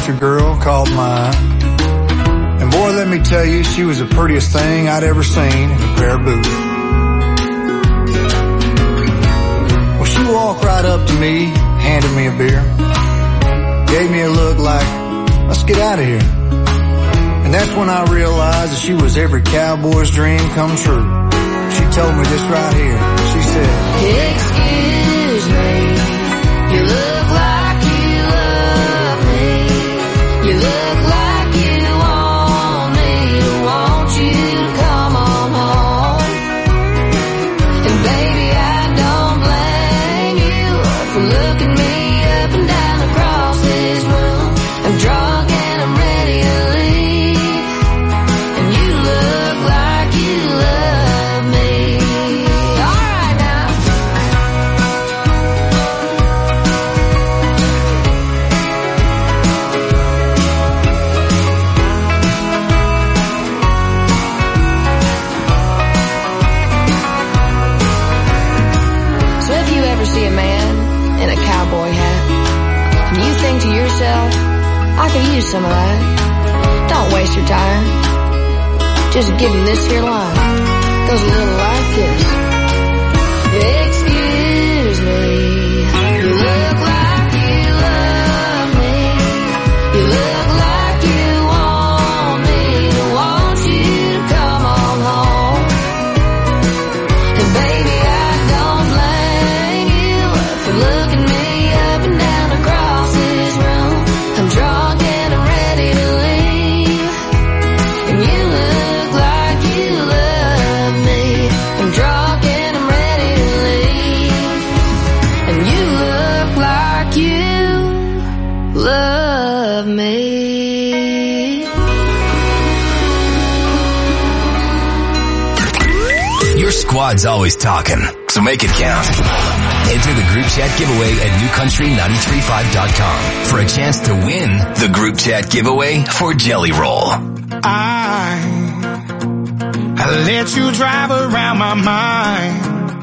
country girl called mine. And boy, let me tell you, she was the prettiest thing I'd ever seen in a pair of boots. Well, she walked right up to me, handed me a beer, gave me a look like, let's get out of here. And that's when I realized that she was every cowboy's dream come true. She told me this right here. She said, excuse me, you look like you love me. You look like you want me to want you to come on home. And baby, I don't blame you for looking me up and down across this room. I'm drunk and I'm ready to leave, and you look like you love me. All right now. So if you ever see a man in a cowboy hat, and you think to yourself, I could use some of that, don't waste your time. Just give him this here line. Goes a little like this. Excuse me, you look like you love me. You look like you want me to want you to come on home. And baby, I don't blame you for looking me up and down across this room. I'm drunk and I'm ready to leave, and you look like you love me. I'm drunk and I'm ready to leave, and you look like you love me. Your squad's always talking, so make it count. Enter the group chat giveaway at newcountry935.com for a chance to win the group chat giveaway for Jelly Roll. I let you drive around my mind.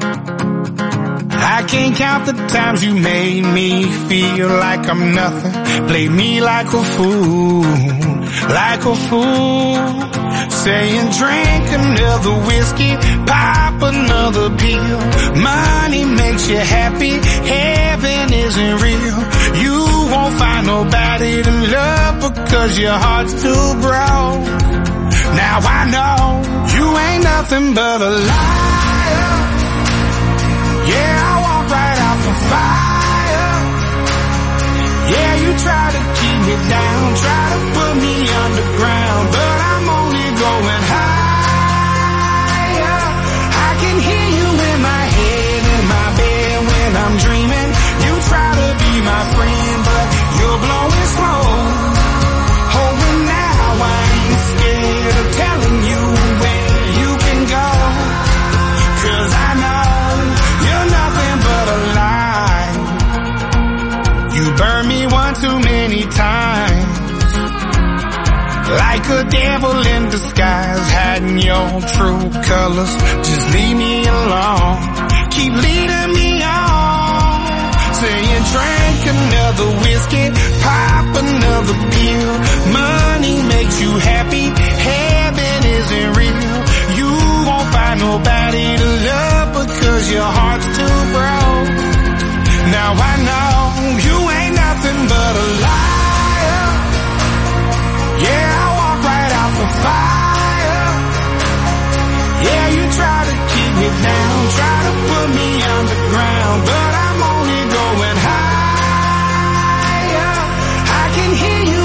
I can't count the times you made me feel like I'm nothing. Played me like a fool, like a fool. Saying drink another whiskey, pop another pill. Money makes you happy, heaven isn't real. You won't find nobody to love because your heart's too broke. Now I know you ain't nothing but a liar. Yeah, I walk right out the fire. Yeah, you try to keep me down, try to put me underground, but I'm only going higher. I can hear you in my head, in my bed when I'm dreaming. You try to be my friend, but you're blowing smoke. Oh, and now I ain't scared of telling you where you can go, 'cause I know you're nothing but a lie. You burned me one too many times, like a devil in disguise, hiding your true colors. Just leave me alone, keep leading me on. Saying drink another whiskey, pop another pill. Money makes you happy, heaven isn't real. You won't find nobody to love because your heart's too broke. Now I know you ain't nothing but a liar. Yeah, I walk right out the fire. Yeah, you try to keep me down, try to put me underground, but I'm only going higher. I can hear you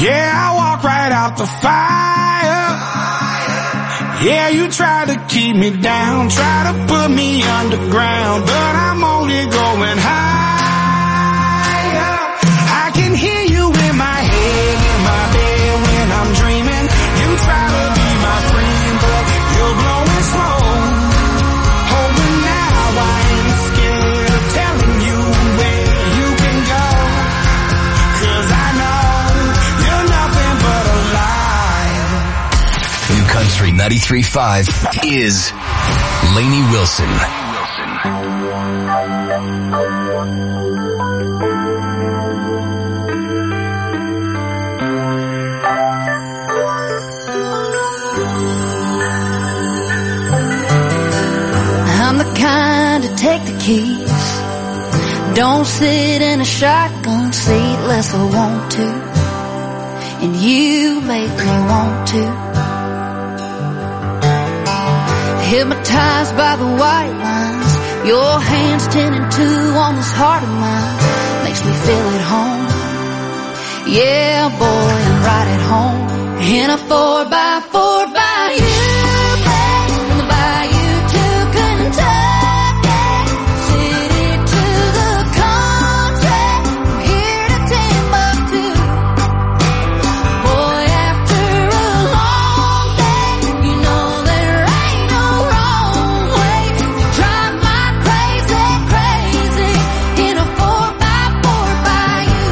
Yeah, I walk right out the fire. Yeah, you try to keep me down, try to put me underground, but I'm only going higher. I can hear you in my head, in my bed when I'm dreaming. You try to be my friend, but you're blowing slow. Oh, but now I ain't scared of telling you where you can go, 'cause I know you're nothing but a lie. New Country 93.5 is Lainey Wilson. I'm the kind to take the keys, don't sit in a shotgun seat unless I want to, and you make me want to. Hypnotized by the white lines, your hands 10 and 2 on this heart of mine, makes me feel at home. Yeah, boy, I'm right at home. In a 4x4 by you, babe, from the bayou to Kentucky, city to the country, from here to Timbuktu. Boy, after a long day, you know there ain't no wrong way to drive my crazy, crazy in a 4x4 by you.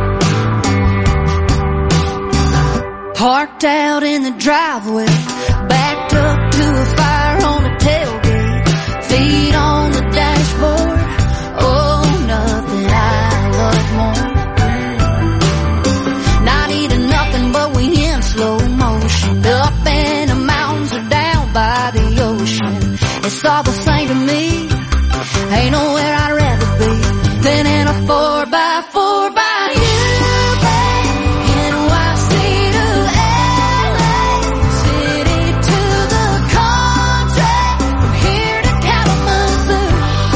Parked out in the driveway, backed up to a fire on the tailgate, feet on the dashboard. Oh, nothing I love more. Not eating nothing, but we in slow motion, up in the mountains or down by the ocean. It's all the same to me, ain't nowhere I'd rather be than in a 4x4 by you, babe. NYC to LA, city to the country, from here to Kalamazoo.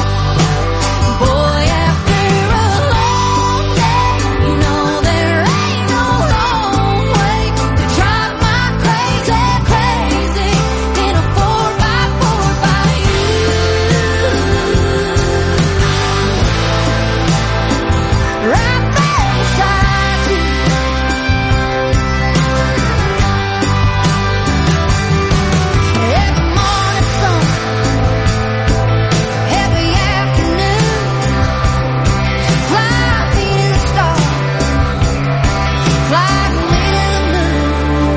Boy, after a long day, you know there ain't no wrong way to drive my crazy, crazy in a 4x4 by you. Right there beside you. Every morning sun, every afternoon, fly me to the stars, fly me to the moon.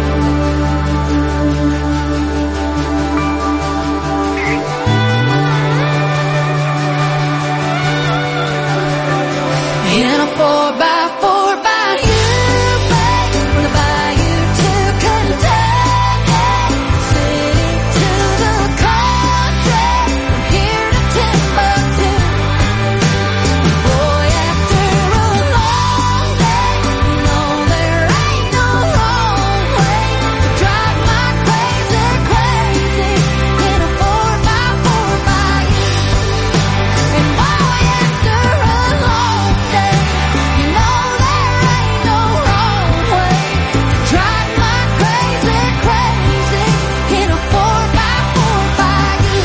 In a 4x4 by you, babe, from the bayou to Kentucky, city to the country, from here to Timbuktu. Boy, after a long day, you know there ain't no wrong way to drive my crazy, crazy in a 4x4 by you. And boy, after a long day, you know there ain't no wrong way to drive my crazy, crazy in a 4x4 by you.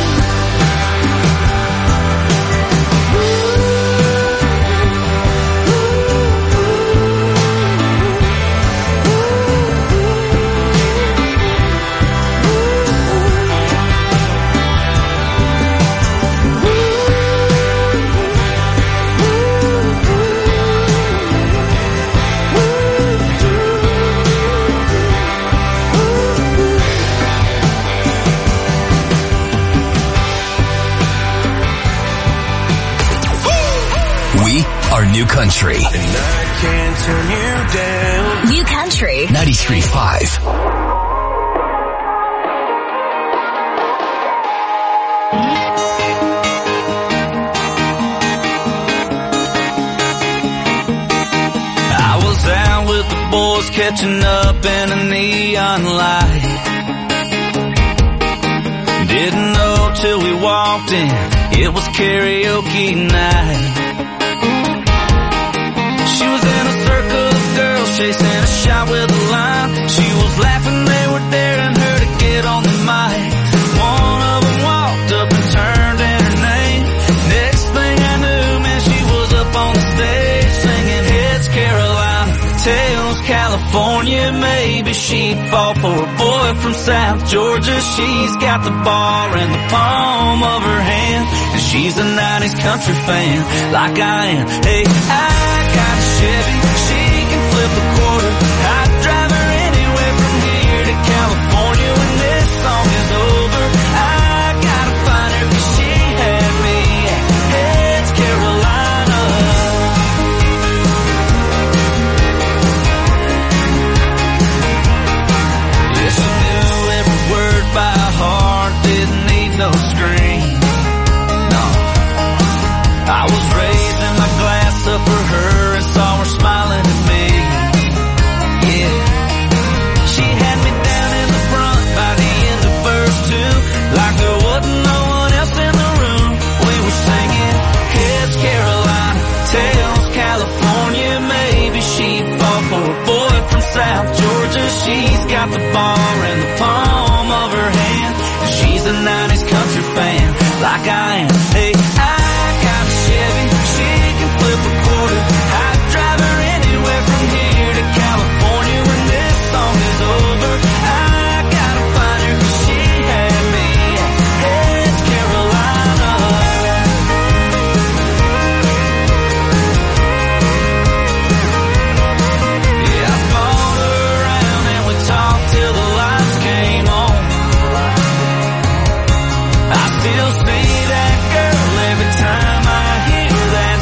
We are New Country And I can't turn you down. New Country 93.5. I was out with the boys catching up in a neon light. Didn't know till we walked in, it was karaoke night. She was in a circle of girls chasing a shot with a line. She was laughing, they were daring her to get on the mic. One of them walked up and turned in her name. Next thing I knew, man, she was up on the stage singing Heads Carolina, Tails California. Maybe she'd fall for a boy from South Georgia. She's got the bar in the palm of her hand, and she's a 90s country fan like I am. Hey, I got a Chevy, she can flip a quarter. I'd drive her anywhere from here to California. When this song is over, I gotta find her 'cause she had me at Heads Carolina. Yeah, she knew every word by heart, didn't need no screen. No, I was raising my glass up for her and saw her smiling at me. Yeah, she had me down in the front by the end of verse 2, like there wasn't no one else in the room. We were singing Heads Carolina, Tails California. Maybe she'd fall for a boy from South Georgia. She's got the bar in the palm of her hand, and she's a 90s country fan like I am. Hey, I got a Chevy, she can flip a quarter. I'd drive her anywhere from here to California. When this song is over, I gotta find her 'cause she had me at Heads Carolina. Yeah, I followed her around and we talked till the lights came on. I still see that girl every time I hear that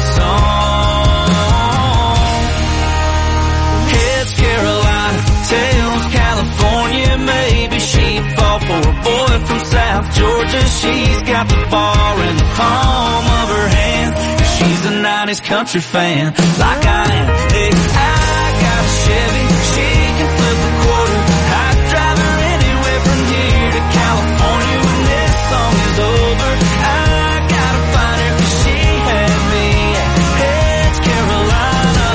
song. Heads Carolina, Tails California. Maybe she'd fall for a boy from South Georgia. She's got the bar in the palm of her hand, and she's a 90s country fan like I am. Hey, I got a Chevy, she can flip a quarter. I'd drive her anywhere from here to California. When this song is over, I gotta find her 'cause she had me at Heads Carolina.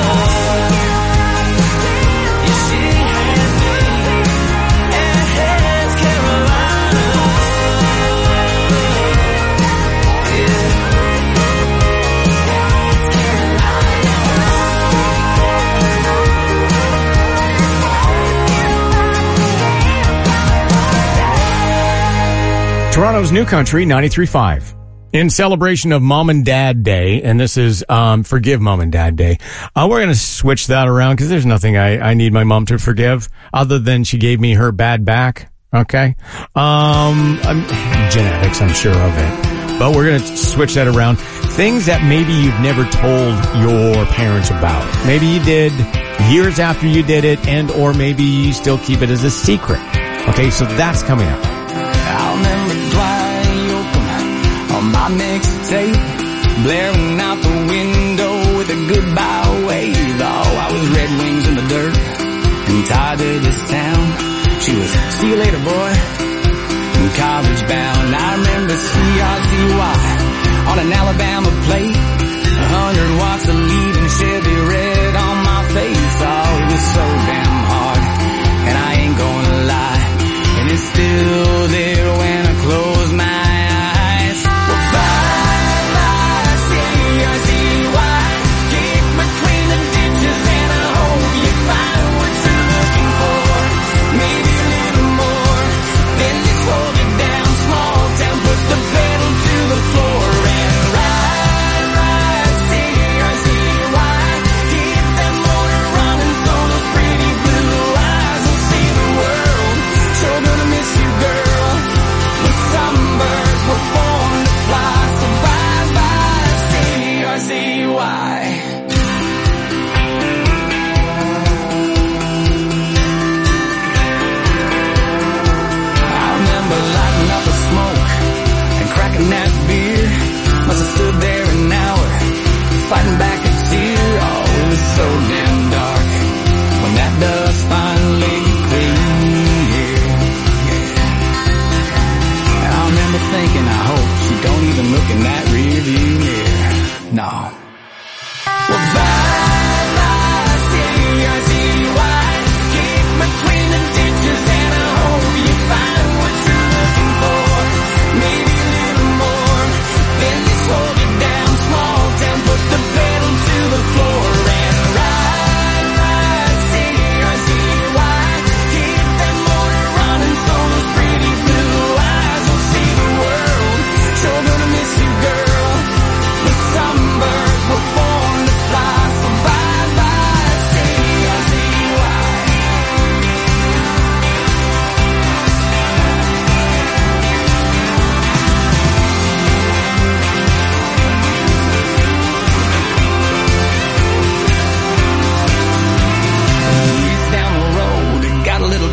Yeah, she had me at Heads Carolina. Yeah. Toronto's New Country 93.5. In celebration of Mom and Dad Day, and this is Forgive Mom and Dad Day, we're going to switch that around because there's nothing I need my mom to forgive other than she gave me her bad back. Okay? Genetics, I'm sure of it. But we're going to switch that around. Things that maybe you've never told your parents about. Maybe you did years after you did it, and or maybe you still keep it as a secret. Okay, so that's coming up. I remember Dwight Yoakam on my mixtape, blaring out the window with a goodbye wave. Oh, I was Red Wings in the dirt and tied to this town. She was, see you later, boy, and college bound. I remember CRZY on an Alabama plate, 100 watts of leaving Chevy red on my face. Oh, it was so damn hard, and I ain't gonna lie, and it's still there when I close my eyes. Well, bye-bye, CRZY, keep between the ditches and I hope you find what you're looking for. Maybe a little more, then just hold it down, small town, put the pedal to the floor and ride, CRZY.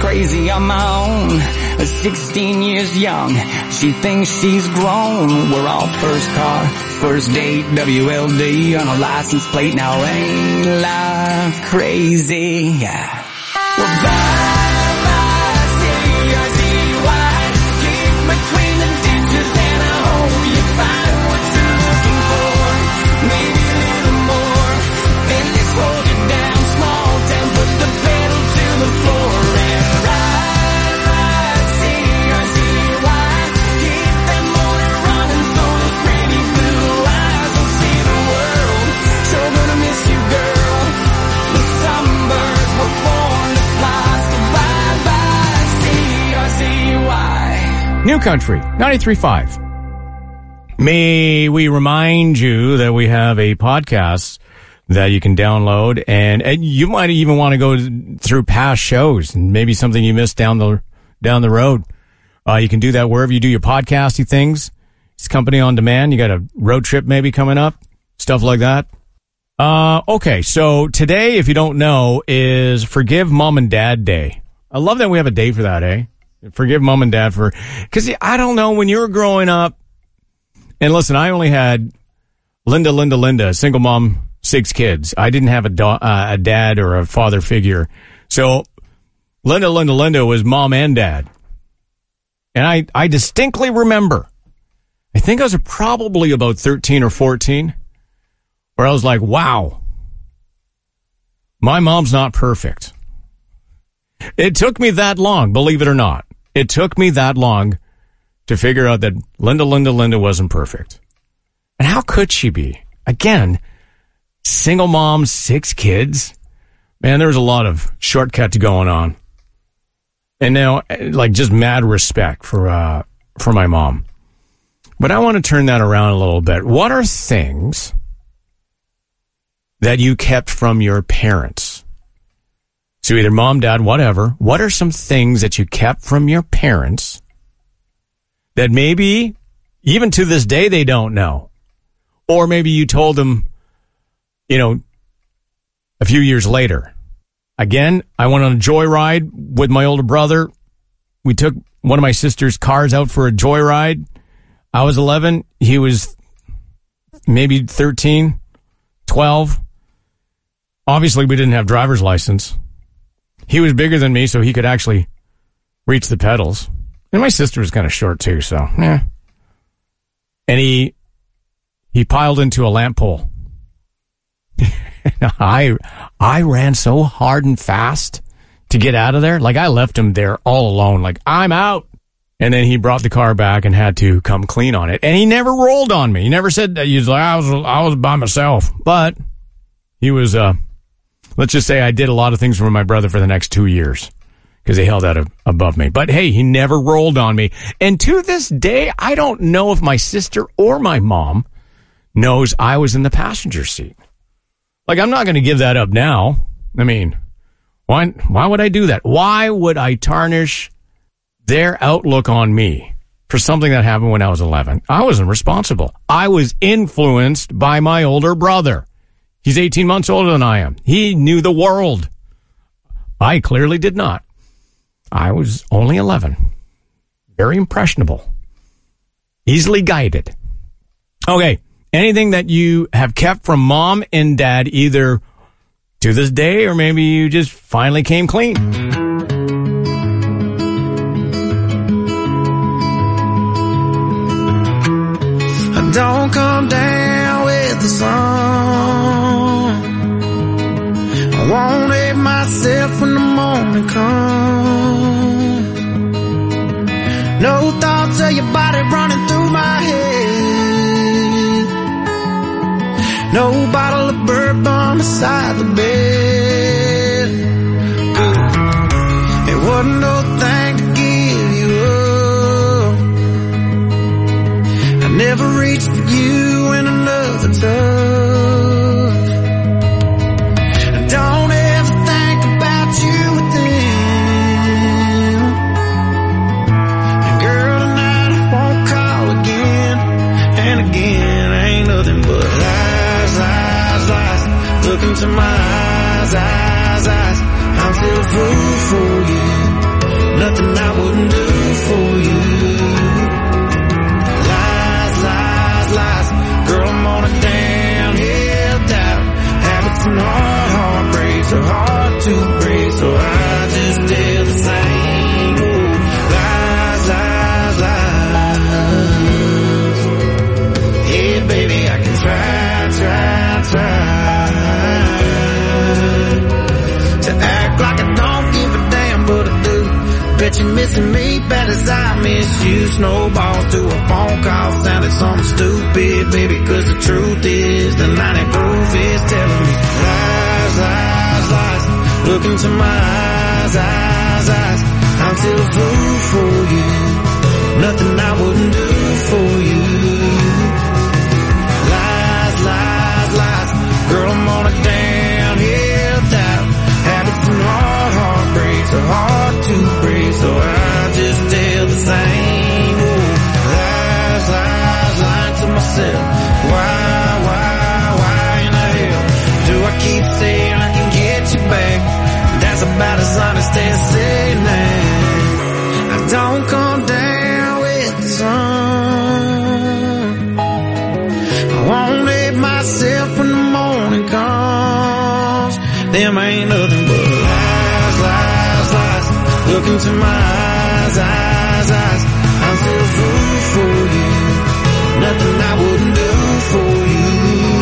crazy on my own. 16 years young, she thinks she's grown. We're all first car, first date, WLD on a license plate. Now ain't life crazy? Well, bye-bye, C-R-Z-Y. Keep between the ditches and I hope you find what you're looking for. Maybe a little more. At least hold you down, small town, put the pedal to the floor and ride, C-R-Z-Y. Keep that motor running for those pretty blue eyes. We'll see the world. Sure gonna miss you, girl. The sunbirds were born to fly, so bye-bye, C-R-Z-Y. New Country, 93.5. May we remind you that we have a podcast that you can download, and you might even want to go through past shows and maybe something you missed down the road. You can do that wherever you do your podcasty things. It's Company on Demand. You got a road trip maybe coming up, stuff like that. Okay, so today, if you don't know, is Forgive Mom and Dad Day. I love that we have a day for that, eh? Forgive Mom and Dad for, because I don't know, when you were growing up, and listen, I only had Linda, single mom, 6 kids. I didn't have a dad or a father figure. So Linda was mom and dad. And I distinctly remember, I think I was probably about 13 or 14, where I was like, wow, my mom's not perfect. It took me that long, believe it or not. It took me that long to figure out that Linda wasn't perfect. And how could she be? Again, single mom, 6 kids. Man, there was a lot of shortcuts going on. And now, like, just mad respect for my mom. But I want to turn that around a little bit. What are things that you kept from your parents? So either mom, dad, whatever. What are some things that you kept from your parents that maybe even to this day they don't know? Or maybe you told them, a few years later. Again, I went on a joyride with my older brother. We took one of my sister's cars out for a joyride. I was 11. He was maybe 13, 12. Obviously, we didn't have driver's license. He was bigger than me, so he could actually reach the pedals. And my sister was kind of short, too, so, yeah. And he piled into a lamp pole. I ran so hard and fast to get out of there. Like, I left him there all alone. Like, I'm out. And then he brought the car back and had to come clean on it. And he never rolled on me. He never said that. He was like, I was by myself. But he was, let's just say I did a lot of things for my brother for the next 2 years because they held that above me. But hey, he never rolled on me. And to this day, I don't know if my sister or my mom knows I was in the passenger seat. Like, I'm not going to give that up now. I mean, why would I do that? Why would I tarnish their outlook on me for something that happened when I was 11? I wasn't responsible. I was influenced by my older brother. He's 18 months older than I am. He knew the world. I clearly did not. I was only 11. Very impressionable. Easily guided. Okay. Anything that you have kept from mom and dad, either to this day or maybe you just finally came clean. Don't come down with the sun. I won't hate myself when the morning comes. No thoughts of your body running through my head. No bottle of bourbon beside the bed. It wasn't no thing to give you up. I never reached for you in another touch. Don't ever think about you with them. And girl, tonight I won't call again. And again, ain't nothing but lies. Look into my eyes. Bet you're missing me bad as I miss you. Snowballs to a phone call sounded something stupid, baby, cause the truth is the 90 proof is telling me lies, lies, lies. Look into my eyes, eyes, eyes. I'm still a fool for you. Nothing I wouldn't do for you. Lies, lies, lies. Girl, I'm on a downhill dive. Habits and heartbreaks are hard to break, so I just tell the same old lies, lies, lying to myself. Why in the hell do I keep saying I can get you back? That's about as honest as saying that I don't come down with the sun. I won't hate myself when the morning comes. Them ain't nothing but lies, lies, lies. Look into my eyes, eyes, eyes. I'm still a fool for you. Nothing I wouldn't do for you.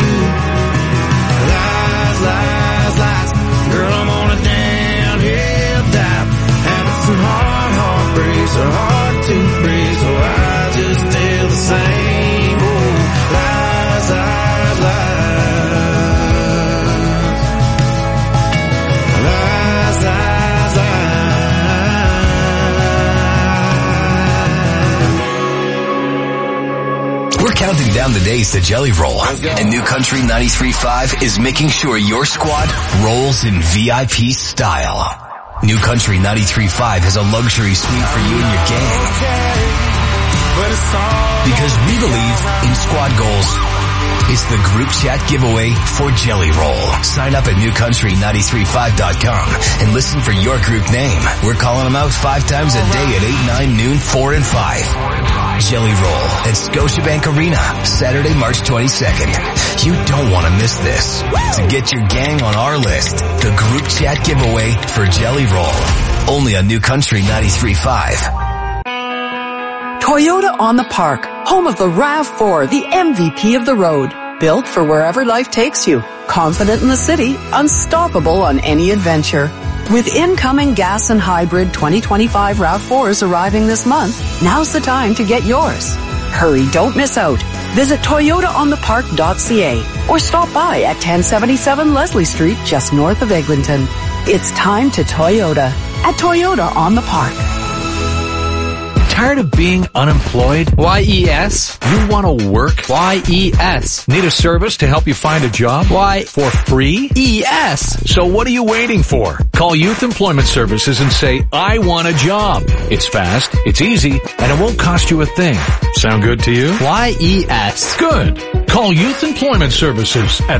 Lies, lies, lies. Girl, I'm on a downhill dive. Having some heartbreaks are hard to break, so I just tell the same old lies, lies, lies. Lies, lies, lies. We're counting down the days to Jelly Roll, and New Country 93.5 is making sure your squad rolls in VIP style. New Country 93.5 has a luxury suite for you and your gang. Because we believe in squad goals. It's the group chat giveaway for Jelly Roll. Sign up at newcountry935.com and listen for your group name. We're calling them out 5 times a day at 8, 9, noon, 4, and 5. Jelly Roll at Scotiabank Arena, Saturday, March 22nd. You don't want to miss this. To get your gang on our list, the group chat giveaway for Jelly Roll. Only on New Country 93.5. Toyota on the Park, home of the RAV4, the MVP of the road. Built for wherever life takes you. Confident in the city, unstoppable on any adventure. With incoming gas and hybrid 2025 RAV4s arriving this month, now's the time to get yours. Hurry, don't miss out. Visit ToyotaOnThePark.ca or stop by at 1077 Leslie Street, just north of Eglinton. It's time to Toyota at Toyota on the Park. Tired of being unemployed? YES. You want to work? YES. Need a service to help you find a job? Why? For free? ES. So what are you waiting for? Call Youth Employment Services and say, I want a job. It's fast, it's easy, and it won't cost you a thing. Sound good to you? YES. Good. Call Youth Employment Services at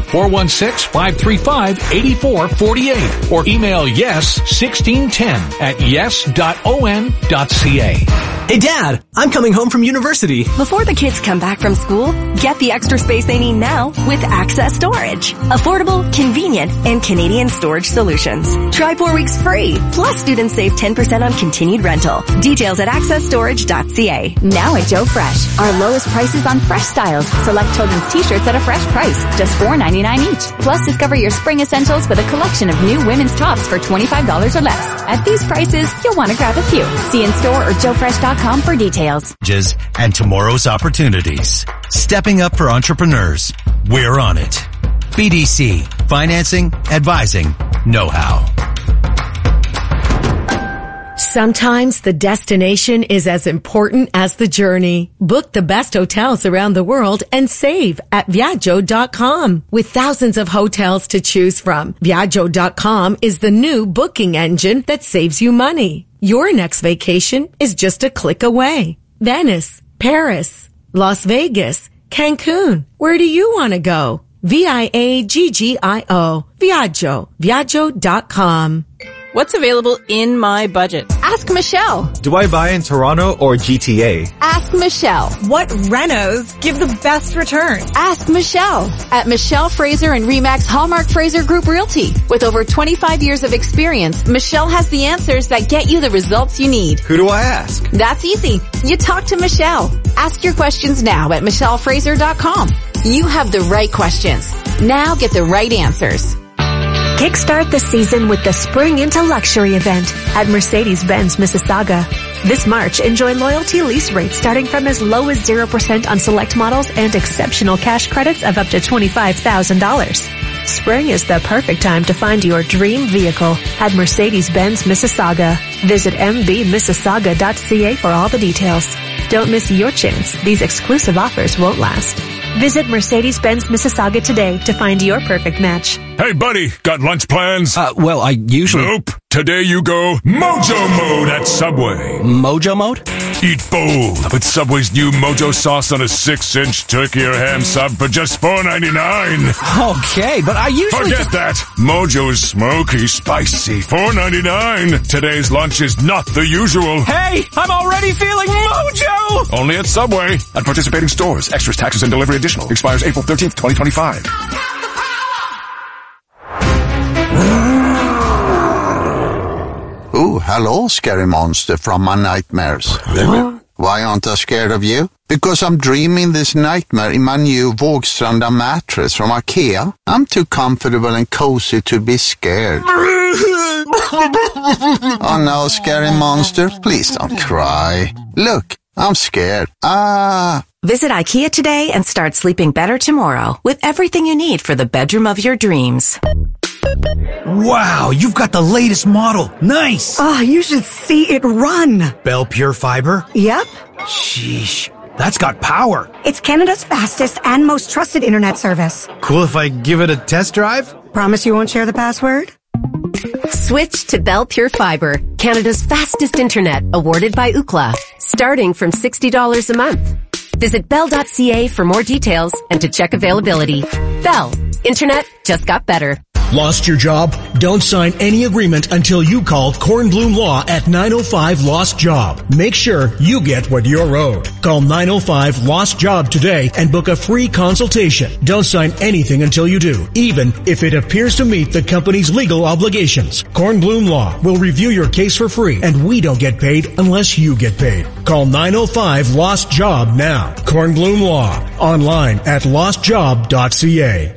416-535-8448 or email yes1610@yes.on.ca. Hey Dad, I'm coming home from university. Before the kids come back from school, get the extra space they need now with Access Storage. Affordable, convenient, and Canadian storage solutions. Try 4 weeks free. Plus students save 10% on continued rental. Details at accessstorage.ca. Now at Joe Fresh, our lowest prices on fresh styles. Select children's t-shirts at a fresh price, just $4.99 each. Plus discover your spring essentials with a collection of new women's tops for $25 or less. At these prices, you'll want to grab a few. See in store or joefresh.com for details. And tomorrow's opportunities. Stepping up for entrepreneurs. We're on it. BDC. Financing, advising, know-how. Sometimes the destination is as important as the journey. Book the best hotels around the world and save at Viaggio.com. With thousands of hotels to choose from, Viaggio.com is the new booking engine that saves you money. Your next vacation is just a click away. Venice, Paris, Las Vegas, Cancun. Where do you want to go? Viaggio. Viaggio. Viaggio.com. What's available in my budget? Ask Michelle. Do I buy in Toronto or GTA? Ask Michelle. What renos give the best return? Ask Michelle. At Michelle Fraser and Remax Hallmark Fraser Group Realty. With over 25 years of experience, Michelle has the answers that get you the results you need. Who do I ask? That's easy. You talk to Michelle. Ask your questions now at michellefraser.com. You have the right questions. Now get the right answers. Kickstart the season with the Spring into Luxury event at Mercedes-Benz Mississauga. This March, enjoy loyalty lease rates starting from as low as 0% on select models and exceptional cash credits of up to $25,000. Spring is the perfect time to find your dream vehicle at Mercedes-Benz Mississauga. Visit mbmississauga.ca for all the details. Don't miss your chance. These exclusive offers won't last. Visit Mercedes-Benz Mississauga today to find your perfect match. Hey, buddy, got lunch plans? Well, I usually... Nope. Today you go Mojo Mode at Subway. Mojo Mode? Eat bold with Subway's new Mojo sauce on a 6-inch turkey or ham sub for just $4.99. Okay, but I usually... Forget that. Mojo's smoky, spicy, $4.99. Today's lunch is not the usual. Hey, I'm already feeling Mojo! Only at Subway. At participating stores. Extras, taxes, and delivery additional. Expires April 13th, 2025. Oh, hello, scary monster from my nightmares. Why aren't I scared of you? Because I'm dreaming this nightmare in my new Vågstranda mattress from IKEA. I'm too comfortable and cozy to be scared. Oh no, scary monster, please don't cry. Look, I'm scared. Visit IKEA today and start sleeping better tomorrow with everything you need for the bedroom of your dreams. Wow, you've got the latest model. Nice! Oh, you should see it run. Bell Pure Fiber? Yep. Sheesh, that's got power. It's Canada's fastest and most trusted internet service. Cool if I give it a test drive? Promise you won't share the password? Switch to Bell Pure Fiber, Canada's fastest internet, awarded by Ookla, starting from $60 a month. Visit bell.ca for more details and to check availability. Bell, internet just got better. Lost your job? Don't sign any agreement until you call Kornblum Law at 905 Lost Job. Make sure you get what you're owed. Call 905 Lost Job today and book a free consultation. Don't sign anything until you do, even if it appears to meet the company's legal obligations. Kornblum Law will review your case for free, and we don't get paid unless you get paid. Call 905 Lost Job now. Kornblum Law. Online at lostjob.ca.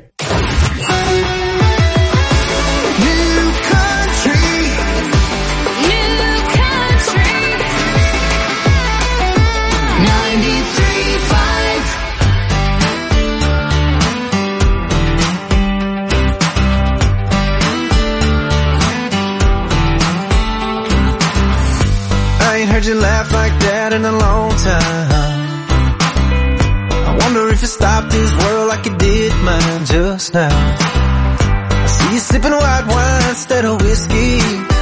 Heard you laugh like that in a long time. I wonder if you stopped this world like you did mine just now. I see you sipping white wine instead of whiskey.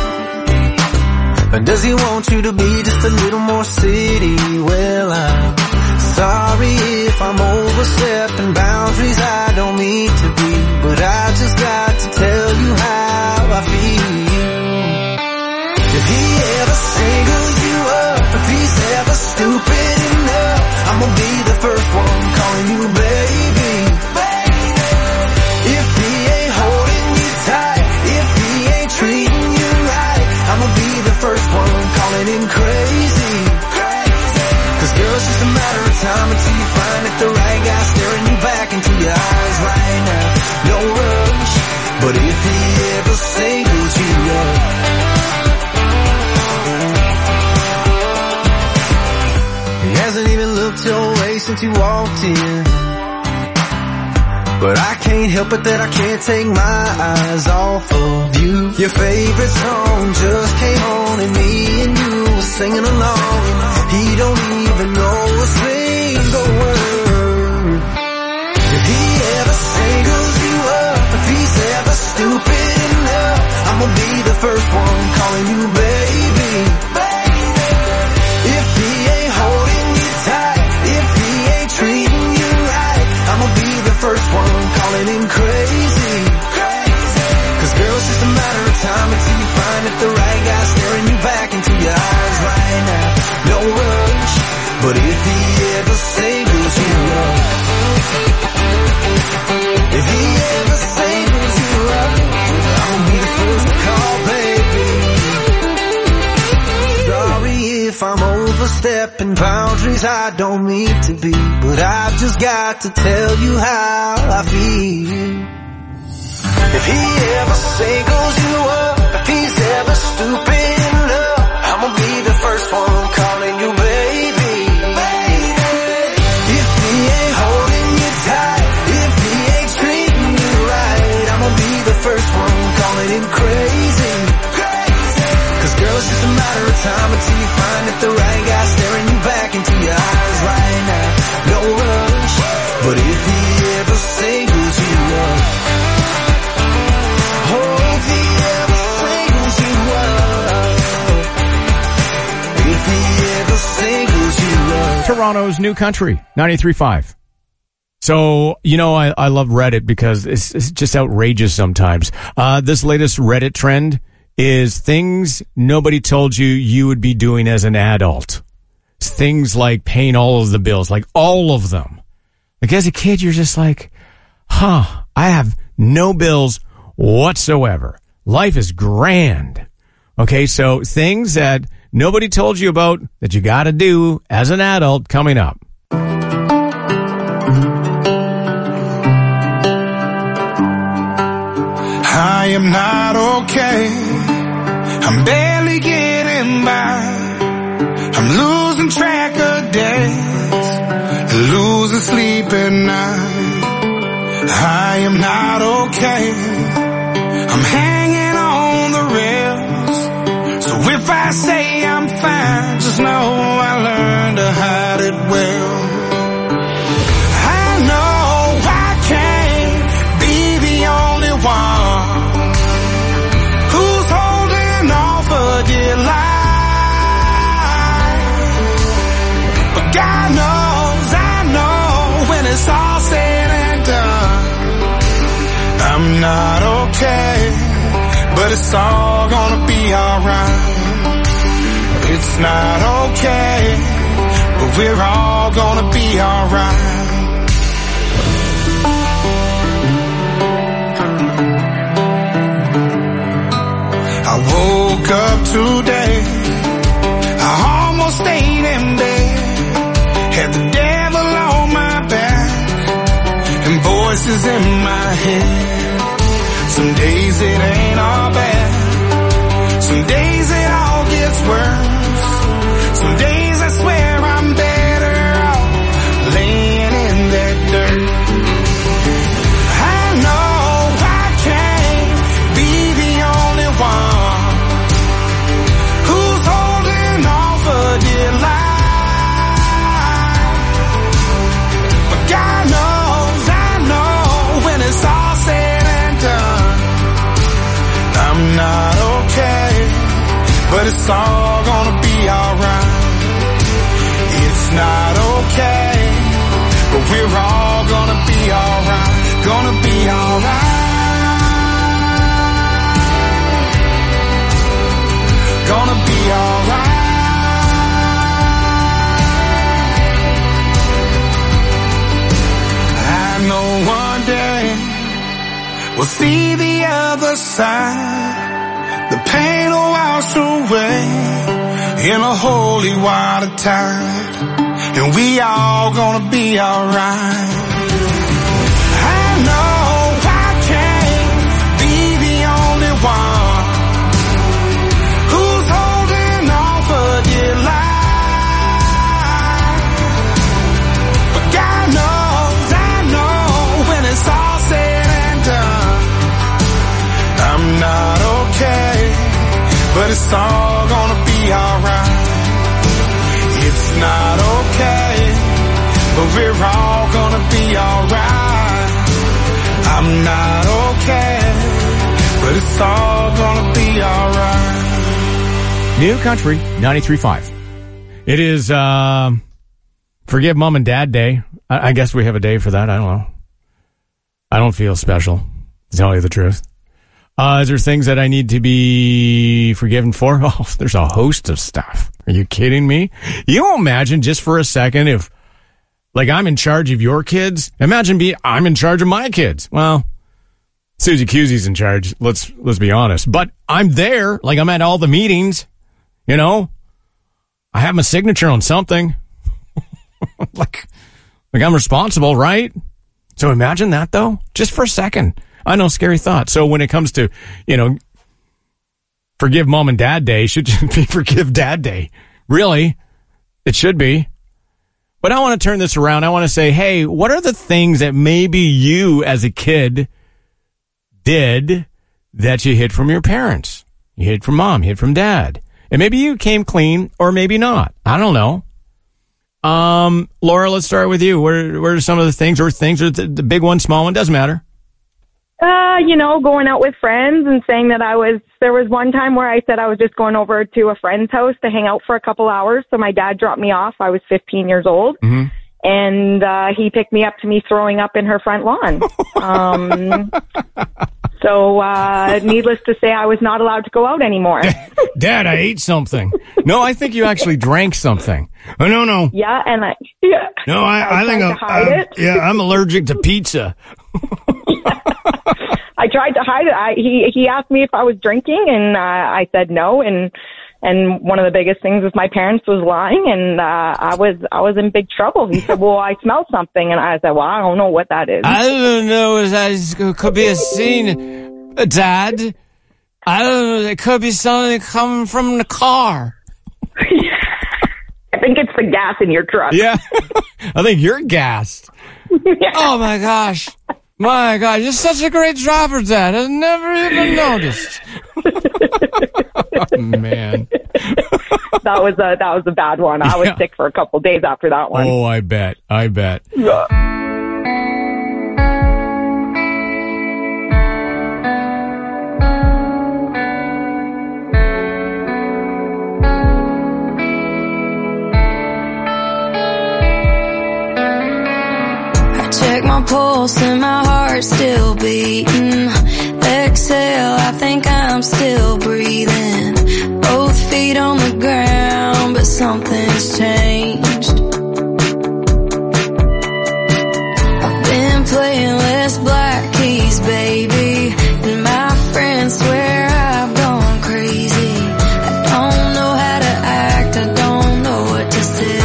And does he want you to be just a little more city? Well, I'm sorry if I'm overstepping boundaries I don't mean to be, but I just got to tell you how I feel. If he ever singles you up, if he's ever stupid enough, I'm gonna be the first one calling you baby. If he ain't holding you tight, if he ain't treating you right, I'm gonna be the first one calling him crazy. Cause girl, it's just a matter of time until you find that the right guy staring you back into your eyes right now. No rush, but if he ever singles you up, he hasn't even looked your way since you walked in. But I can't help it that I can't take my eyes off of you. Your favorite song just came on and me and you were singing along. He don't even know a single word. If he ever singles you up, if he's ever stupid enough, I'm gonna be the first one calling you baby. If he ain't holding you tight, if he ain't treating you right, I'm gonna be the first one calling him crazy. Cause girl, it's just a matter of time until you find that the right guy staring you back into your eyes right now. No rush, but if he ever singles you up, if he ever singles you up, I'm gonna be the first to call baby. Sorry if I'm overstepping boundaries I don't mean to be, but I've just got to tell you how I feel. If he ever singles you up, if he's ever stupid enough, I'ma be the first one calling you baby. If he ain't holding you tight, if he ain't treating you right, I'ma be the first one calling him crazy. Cause girl, it's just a matter of time until you find that the right guy staring you back into your eyes right now. No rush, but if he ever singles you up, oh, if he ever singles you up, if he ever singles you up. Toronto's New Country, 93.5. So, you know, I love Reddit because it's just outrageous sometimes. This latest Reddit trend is things nobody told you would be doing as an adult. It's things like paying all of the bills, like all of them. Like as a kid, you're just like, I have no bills whatsoever. Life is grand. Okay, so things that nobody told you about that you gotta do as an adult coming up. I am not okay. I'm barely getting by. I'm losing track of days, losing sleep at night. I am not okay. I'm hanging on the rails. So if I say I'm fine, just know I learned to hide it well. I know I can't be the only one who's holding on for dear life. But God knows, I know, when it's all said and done, I'm not okay, but it's all gonna be alright. It's not okay, but we're all gonna be alright. I woke up today, I almost stayed in bed, had the devil on my back, and voices in my head. Some days it ain't all bad, some days it all gets worse, some days I swear I'm better off laying in that dirt. I know I can't be the only one who's holding on for dear life. But God knows, I know, when it's all said and done, I'm not okay, but it's all gonna be alright. It's not okay, but we're all gonna be alright. Gonna be alright. Gonna be alright. I know one day we'll see the other side. The pain will wash away in a holy water tide, and we all gonna be alright. I know I can't be the only one who's holding on for dear life. But God knows, I know, when it's all said and done, I'm not okay, but it's all gonna be alright. It's not okay, but we're all gonna be alright. I'm not okay, but it's all gonna be alright. New Country, 93.5. It is, Forgive Mom and Dad Day. I guess we have a day for that. I don't know. I don't feel special, to tell you the truth. Is there things that I need to be forgiven for? Oh, there's a host of stuff. Are you kidding me? You imagine just for a second if, like, I'm in charge of your kids. Imagine I'm in charge of my kids. Well, Susie Cusey's in charge. Let's be honest. But I'm there. Like, I'm at all the meetings. You know, I have my signature on something. like I'm responsible, right? So imagine that though, just for a second. I know, scary thought. So when it comes to, Forgive Mom and Dad Day, should be Forgive Dad Day. Really? It should be. But I want to turn this around. I want to say, hey, what are the things that maybe you as a kid did that you hid from your parents? You hid from mom, hid from dad. And maybe you came clean or maybe not. I don't know. Laura, let's start with you. What are some of the things or the big one, small one, doesn't matter. Going out with friends and saying that there was one time where I said I was just going over to a friend's house to hang out for a couple hours. So my dad dropped me off. I was 15 years old. Mm-hmm. And he picked me up to me throwing up in her front lawn. So needless to say, I was not allowed to go out anymore. Dad, I ate something. No, I think you actually drank something. Oh, no. Yeah, and I think I'm allergic to pizza. I tried to hide it. He asked me if I was drinking, and I said no. And one of the biggest things is my parents was lying, and I was in big trouble. He said, "Well, I smelled something," and I said, "Well, I don't know what that is." I don't know. It could be a scene, Dad. I don't know. It could be something coming from the car. I think it's the gas in your truck. Yeah, I think you're gassed. Yeah. Oh my gosh. My God, you're such a great driver, Dad. I never even noticed. Oh, man. That was a bad one. I was sick for a couple days after that one. Oh, I bet. Yeah. Check my pulse and my heart's still beating. Exhale, I think I'm still breathing. Both feet on the ground, but something's changed. I've been playing less black keys, baby, and my friends swear I've gone crazy. I don't know how to act, I don't know what to say.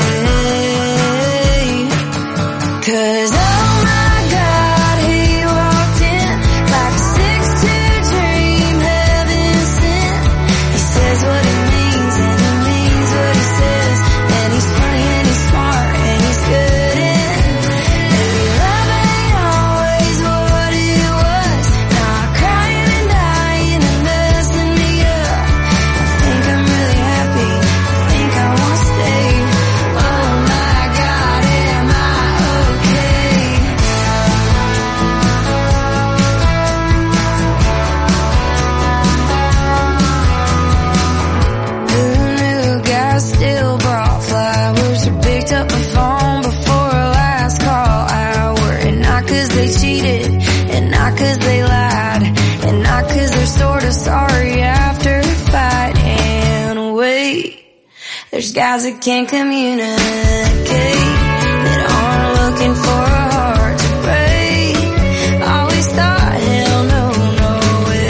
'Cause oh my God, he walked in like a 6'2" dream, heaven sent. He says what he means and he means what he says. And he's funny and he's smart and he's good in. Maybe love ain't always what it was. Not crying and dying and messing me up. I think I'm really happy, I think I want to stay. Oh my God, am I okay? Who knew guys still brought flowers or picked up the phone before a last call hour? And not 'cause they cheated, and not 'cause they lied, and not 'cause they're sort of sorry after a fight. And wait, there's guys that can't communicate, that aren't looking for a heart to break. Always thought, hell no, no way.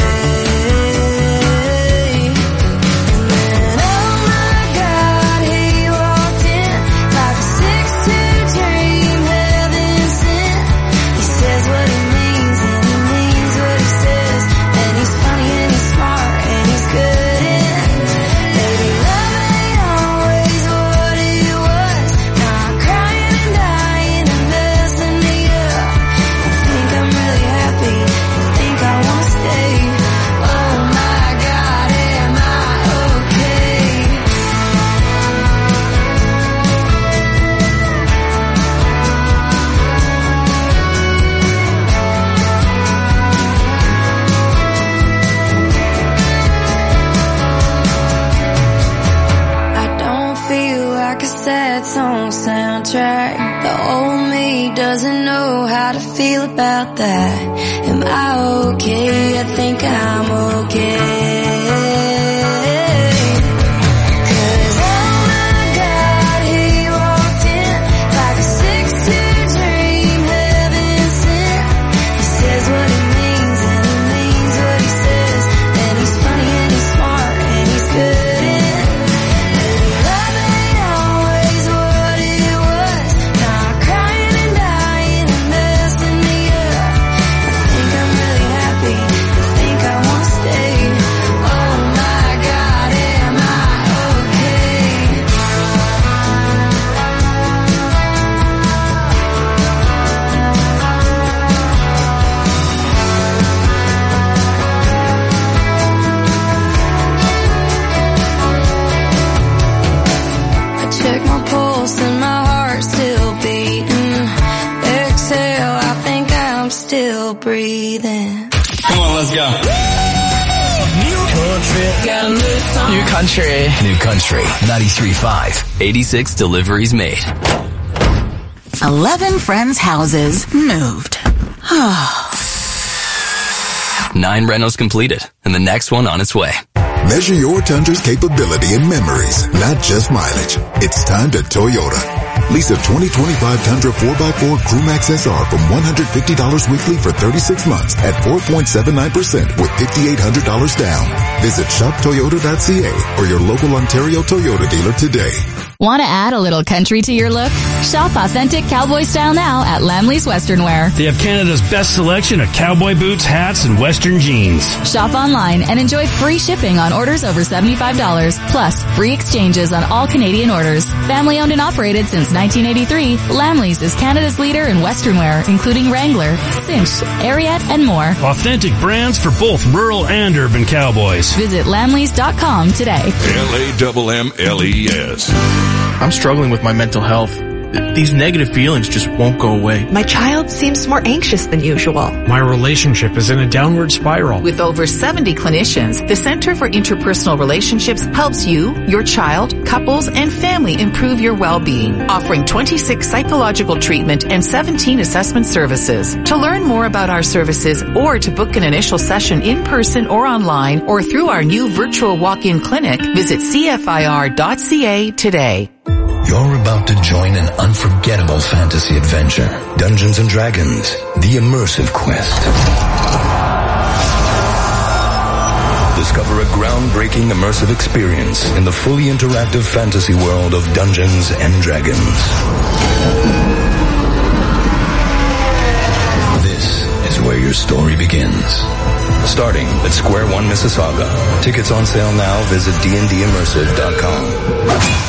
And then, oh my God, he walked in like a 6'2" dream, heaven sent. He says what he means and he means what he says. And he's funny and he's smart and he's good in. Maybe love ain't always what it was. Not crying and dying and messing me up. I think I'm really happy, I think I want to stay. Oh my God, am I okay? I don't feel like a sad song soundtrack. The old me doesn't know how to feel about that. Am I okay? I think I'm okay. 'Cause oh my God, he walked in like a 6'2" dream, heaven sent. He says what he means and he means what he says. And he's funny and he's smart and he's good in. Maybe love ain't always what it was. Not crying and dying and messing me up. I think I'm still breathing. Come on, let's go. New Country. New Country. 93.5. 86 deliveries made. 11 friends' houses moved. 9 rentals completed, and the next one on its way. Measure your Tundra's capability and memories, not just mileage. It's time to Toyota. Lease a 2025 Tundra 4x4 Crewmax SR from $150 weekly for 36 months at 4.79% with $5,800 down. Visit shoptoyota.ca or your local Ontario Toyota dealer today. Want to add a little country to your look? Shop authentic cowboy style now at Lamley's Western Wear. They have Canada's best selection of cowboy boots, hats, and Western jeans. Shop online and enjoy free shipping on orders over $75, plus free exchanges on all Canadian orders. Family owned and operated since 1983, Lamley's is Canada's leader in Western wear, including Wrangler, Cinch, Ariat, and more. Authentic brands for both rural and urban cowboys. Visit lamleys.com today. LAMMLES. I'm struggling with my mental health. These negative feelings just won't go away. My child seems more anxious than usual. My relationship is in a downward spiral. With over 70 clinicians, the Center for Interpersonal Relationships helps you, your child, couples, and family improve your well-being, offering 26 psychological treatment and 17 assessment services. To learn more about our services or to book an initial session in person or online or through our new virtual walk-in clinic, visit cfir.ca today. You're about to join an unforgettable fantasy adventure. Dungeons & Dragons, the immersive quest. Discover a groundbreaking immersive experience in the fully interactive fantasy world of Dungeons & Dragons. This is where your story begins. Starting at Square One Mississauga. Tickets on sale now. Visit dndimmersive.com.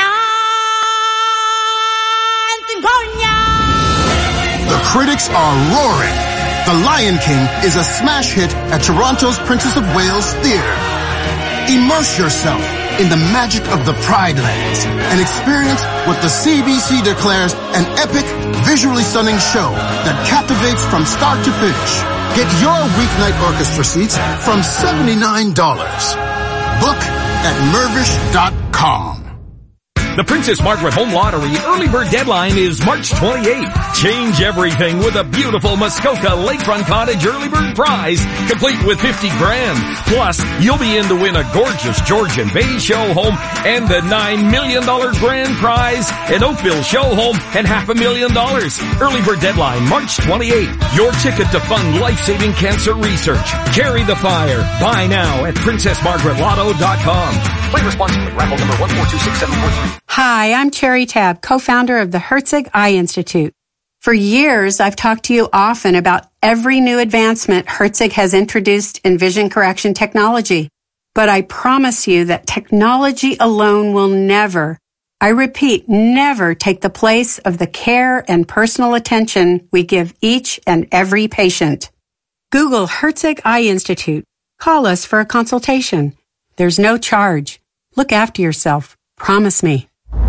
The critics are roaring. The Lion King is a smash hit at Toronto's Princess of Wales Theatre. Immerse yourself in the magic of the Pride Lands and experience what the CBC declares an epic, visually stunning show that captivates from start to finish. Get your weeknight orchestra seats from $79. Book at mervish.com. The Princess Margaret Home Lottery early bird deadline is March 28th. Change everything with a beautiful Muskoka Lakefront Cottage early bird prize, complete with $50,000. Plus, you'll be in to win a gorgeous Georgian Bay show home and the $9 million grand prize, an Oakville show home, and $500,000. Early bird deadline March 28th. Your ticket to fund life-saving cancer research. Carry the fire. Buy now at PrincessMargaretLotto.com. Play responsibly. Raffle number 1426743. Hi, I'm Cherry Tabb, co-founder of the Herzig Eye Institute. For years, I've talked to you often about every new advancement Herzig has introduced in vision correction technology. But I promise you that technology alone will never, I repeat, never take the place of the care and personal attention we give each and every patient. Google Herzig Eye Institute. Call us for a consultation. There's no charge. Look after yourself. Promise me.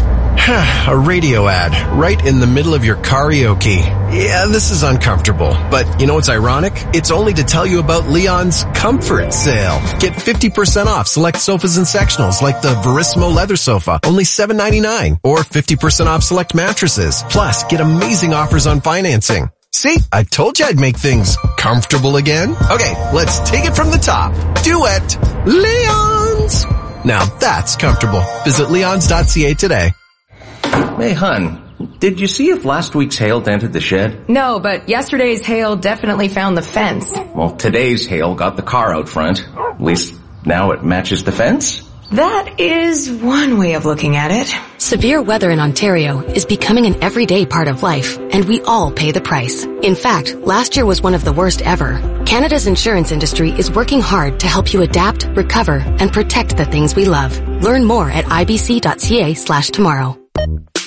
A radio ad right in the middle of your karaoke. Yeah, this is uncomfortable. But you know what's ironic? It's only to tell you about Leon's Comfort Sale. Get 50% off select sofas and sectionals like the Verissimo leather sofa, only $7.99. Or 50% off select mattresses. Plus, get amazing offers on financing. See, I told you I'd make things comfortable again. Okay, let's take it from the top. Duet. Leon's. Now that's comfortable. Visit leons.ca today. Hey, hun, did you see if last week's hail dented the shed? No, but yesterday's hail definitely found the fence. Well, today's hail got the car out front. At least now it matches the fence. That is one way of looking at it. Severe weather in Ontario is becoming an everyday part of life, and we all pay the price. In fact, last year was one of the worst ever. Canada's insurance industry is working hard to help you adapt, recover, and protect the things we love. Learn more at ibc.ca/tomorrow.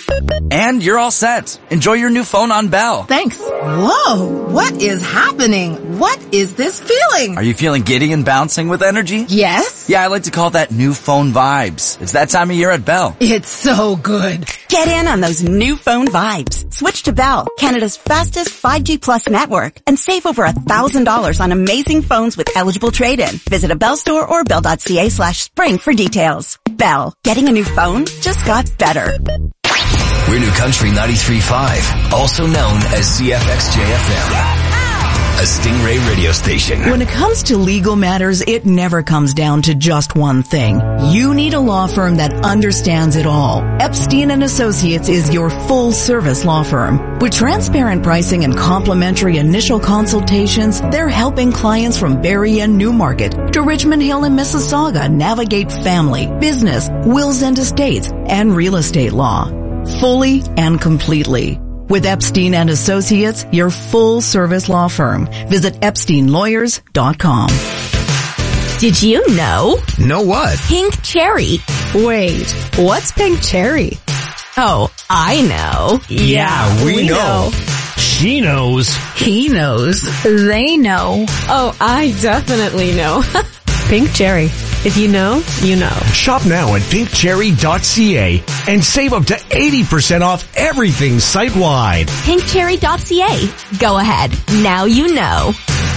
And you're all set. Enjoy your new phone on Bell. Thanks. Whoa, what is happening? What is this feeling? Are you feeling giddy and bouncing with energy? Yes. Yeah, I like to call that new phone vibes. It's that time of year at Bell. It's so good. Get in on those new phone vibes. Switch to Bell, Canada's fastest 5G plus network, and save over $1,000 on amazing phones with eligible trade-in. Visit a Bell store or bell.ca/spring for details. Bell, getting a new phone just got better. We're New Country 93.5, also known as CFXJFM. A Stingray radio station. When it comes to legal matters, it never comes down to just one thing. You need a law firm that understands it all. Epstein & Associates is your full-service law firm. With transparent pricing and complimentary initial consultations, they're helping clients from Barrie and Newmarket to Richmond Hill and Mississauga navigate family, business, wills and estates, and real estate law. Fully and completely. With Epstein & Associates, your full-service law firm. Visit EpsteinLawyers.com. Did you know? Know what? Pink cherry. Wait, what's pink cherry? Oh, I know. Yeah, we know. She knows. He knows. They know. Oh, I definitely know. Pink cherry. If you know, you know. Shop now at pinkcherry.ca and save up to 80% off everything site-wide. Pinkcherry.ca. Go ahead. Now you know.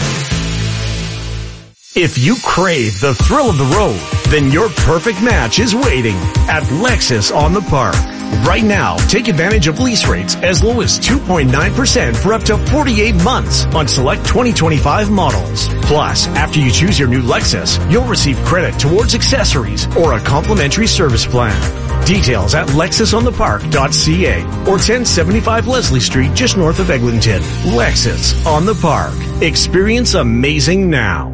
If you crave the thrill of the road, then your perfect match is waiting at Lexus on the Park. Right now, take advantage of lease rates as low as 2.9% for up to 48 months on select 2025 models. Plus, after you choose your new Lexus, you'll receive credit towards accessories or a complimentary service plan. Details at lexusonthepark.ca or 1075 Leslie Street just north of Eglinton. Lexus on the Park. Experience amazing now.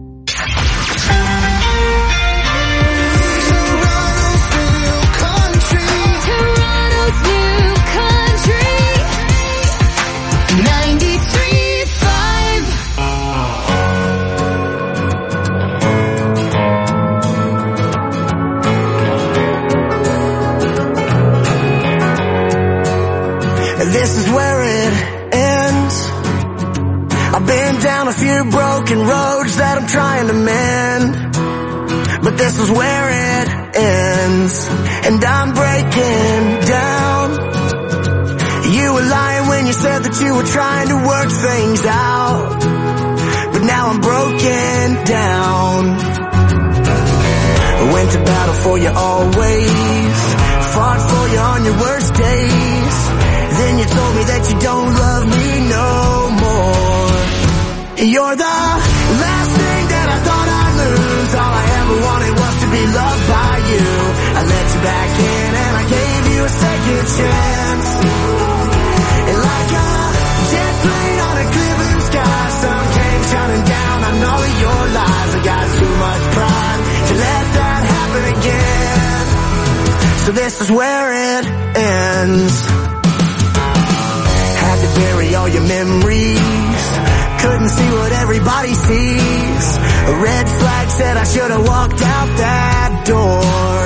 This is where it ends. I've been down a few broken roads that I'm trying to mend, but this is where it ends, and I'm breaking down. You were lying when you said that you were trying to work things out, but now I'm broken down. I went to battle for you always, fought for you on your worst days. Then you told me that you don't love me no more. You're the last thing that I thought I'd lose. All I ever wanted was to be loved by you. I let you back in and I gave you a second chance. And like a jet plane on a clear blue sky, sun came shining down on all of your lies. I got too much pride to let that happen again. So this is where it ends. Bury all your memories, couldn't see what everybody sees. A red flag said I should have walked out that door.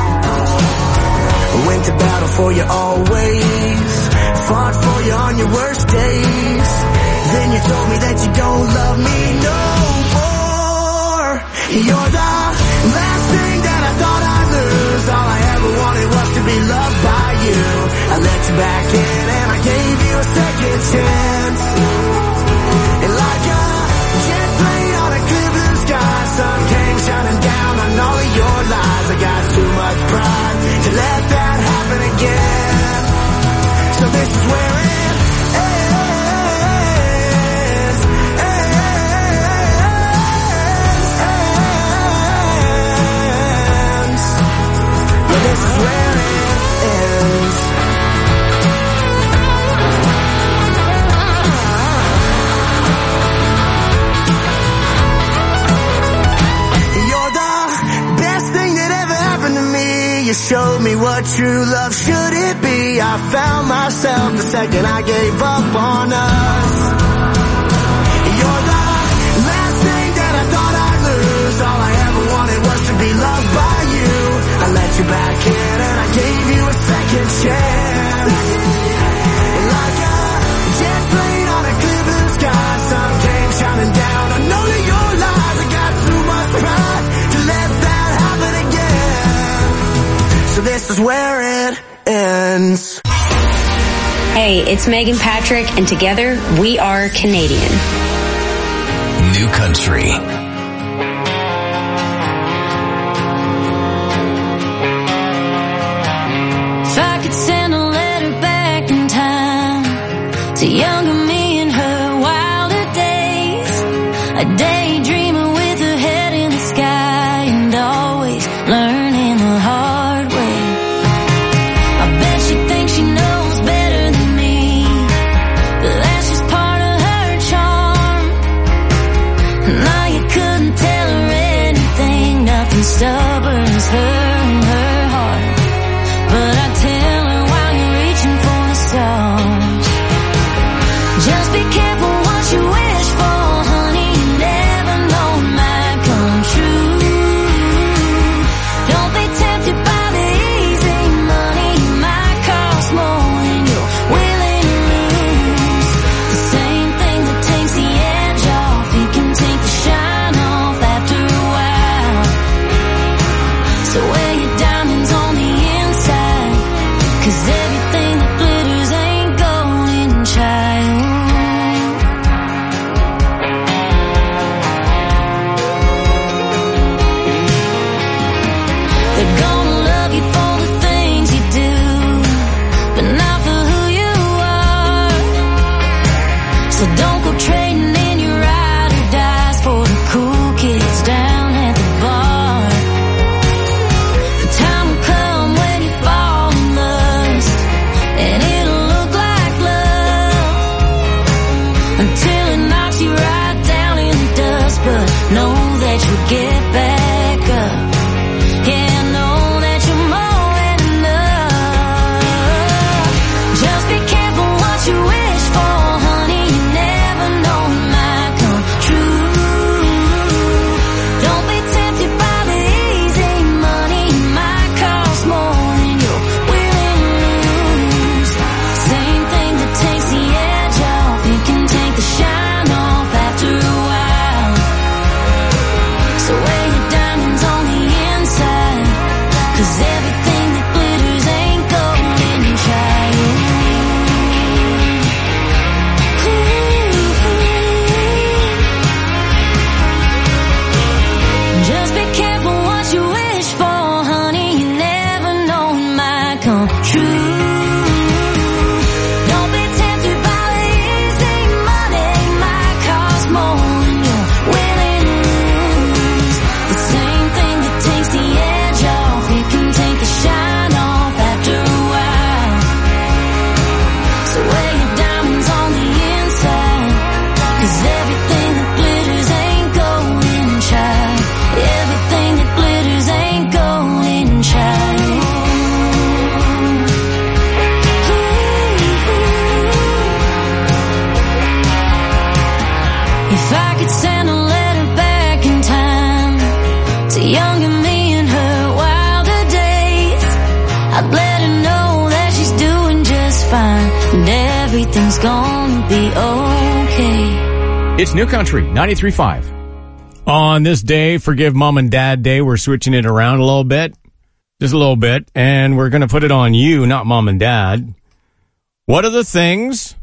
Went to battle for you always, fought for you on your worst days. Then you told me that you don't love me no more. You're the last thing that I thought I'd lose. All I ever wanted was to be loved by you. I let you back in and I gave you a second chance. And like a jet plane on a clear blue sky, sun came shining down on all of your lies. I got too much pride to let that happen again. So this is where it this is where it ends. You're the best thing that ever happened to me. You showed me what true love should it be. I found myself the second I gave up on us. You're the last thing that I thought I'd lose. All I ever wanted was to be loved by you. I let you back in and I gave you a second chance. this is where it ends. Hey, it's Megan Patrick, and together we are Canadian. New Country. If I could send a letter back in time to younger me in her wilder days, a daydreamer with her head in the sky and always learning the hard way. I bet she thinks she knows better than me, but that's just part of her charm. Now you couldn't tell her anything, nothing stubborn as her and her heart. But I tell her while you're reaching for the stars, just be careful what you wish for, honey. You never know it might come true. Don't be tempted by the easy money. It might cost more than you're willing to lose. The same thing that takes the edge off, it can take the shine off after a while. So wear your diamonds on the inside, 'cause everything that glitters ain't golden, child. They're gonna love you for the things you do, but not for who you are. So don't go trading in your ride or dies for the cool kids down at the bar. The time will come when you fall in lust, and it'll look like love until it knocks you right down in the dust. But know that you'll get back up. Yeah, know that you're more than enough. Just be careful what you wish for, honey. You never know it might come true. Don't be tempted by the easy money. It might cost more than you're willing to lose. Same thing that takes the edge off, it can take the shine off after a while. So wear your diamonds on the inside, 'cause everything that glitters ain't golden, child. Just be careful what you wish for, honey. You never know it might come true. Don't be tempted by the easy money. It might cost more than you're willing to lose. The same thing that takes the edge off, it can take the shine off after a while. So wear your diamonds on the inside, 'cause everything that glitters ain't golden, child. Everything that glitters ain't golden, child. If I could send a letter back in time to younger me in her wilder days, I'd let her know that she's doing just fine and everything's gonna be okay. It's New Country 93.5. On this day, Forgive Mom and Dad Day, we're switching it around a little bit. Just a little bit. And we're going to put it on you, not Mom and Dad. What are the things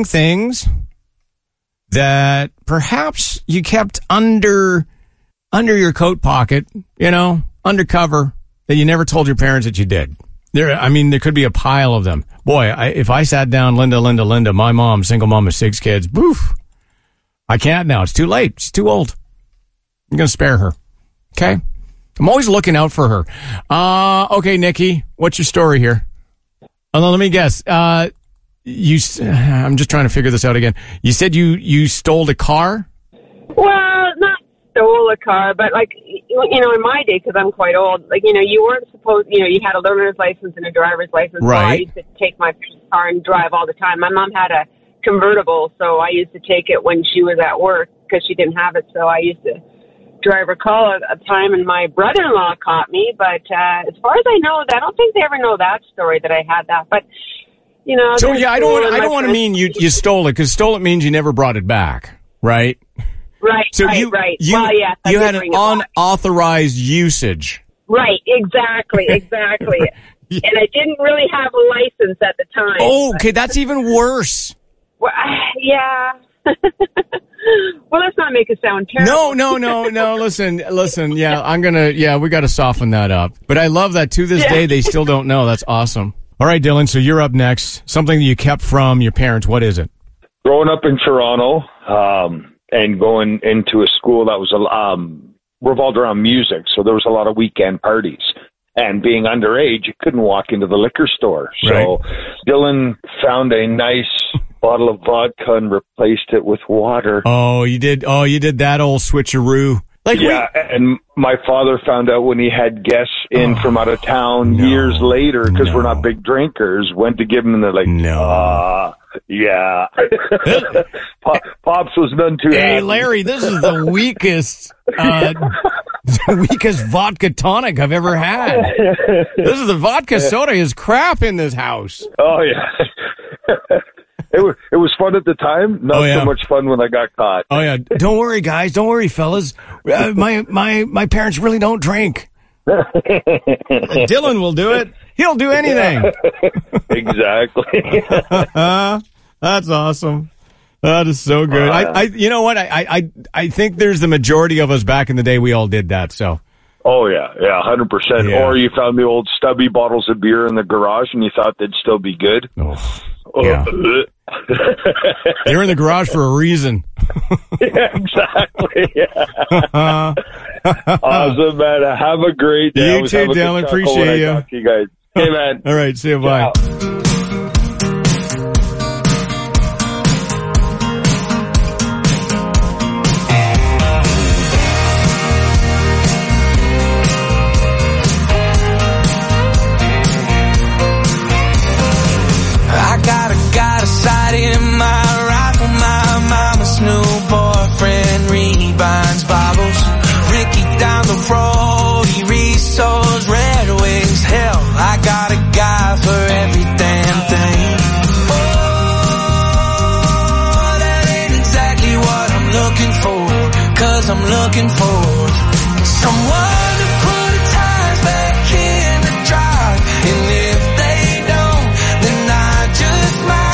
that perhaps you kept under your coat pocket, undercover, that you never told your parents that you did? There could be a pile of them. Boy, if I sat down, Linda, my mom, single mom of 6 kids, boof. I can't now. It's too late. She's too old. I'm going to spare her. Okay? I'm always looking out for her. Okay, Nikki, what's your story here? Let me guess. I'm just trying to figure this out again. You said you stole a car? Well, not stole a car, but in my day, because I'm quite old, you weren't supposed, you had a learner's license and a driver's license. Right. So I used to take my car and drive all the time. My mom had a convertible, so I used to take it when she was at work because she didn't have it. So I used to drive her car a time, and my brother-in-law caught me. But as far as I know, I don't think they ever know that story that I had that. But So yeah, I don't want to mean you stole it, because stole it means you never brought it back, right? Right. So right. You had an unauthorized usage. Right. Exactly. And I didn't really have a license at the time. Oh, okay, that's even worse. Well, yeah. Well, let's not make it sound terrible. No. Listen. Yeah, we got to soften that up. But I love that to this day they still don't know. That's awesome. All right, Dylan, so you're up next. Something that you kept from your parents. What is it? Growing up in Toronto and going into a school that was revolved around music, so there was a lot of weekend parties. And being underage, you couldn't walk into the liquor store. So Dylan found a nice bottle of vodka and replaced it with water. Oh, you did that old switcheroo. And my father found out when he had guests in from out of town years later, because we're not big drinkers, went to give them, and they're like, yeah. Pops was none too happy. Hey, Larry, this is the weakest vodka tonic I've ever had. This is the vodka soda is crap in this house. Oh, yeah. It was fun at the time. Not so much fun when I got caught. Oh yeah! Don't worry, guys. Don't worry, fellas. My parents really don't drink. Dylan will do it. He'll do anything. Exactly. That's awesome. That is so good. You know what? I think there's the majority of us back in the day. We all did that. So. Oh, yeah, 100%. Yeah. Or you found the old stubby bottles of beer in the garage and you thought they'd still be good. Yeah. They're in the garage for a reason. Yeah, exactly. Yeah. Awesome, man. Have a great day. You too, Dylan. Appreciate you. Talk to you guys. Hey, man. All right, see you. Bye. In my rifle, my mama's new boyfriend rebinds bottles. Ricky down the road, he resold Red Wings. Hell, I got a guy for every damn thing. Oh, that ain't exactly what I'm looking for, 'cause I'm looking for someone to put the tires back in the drive. And if they don't, then I just might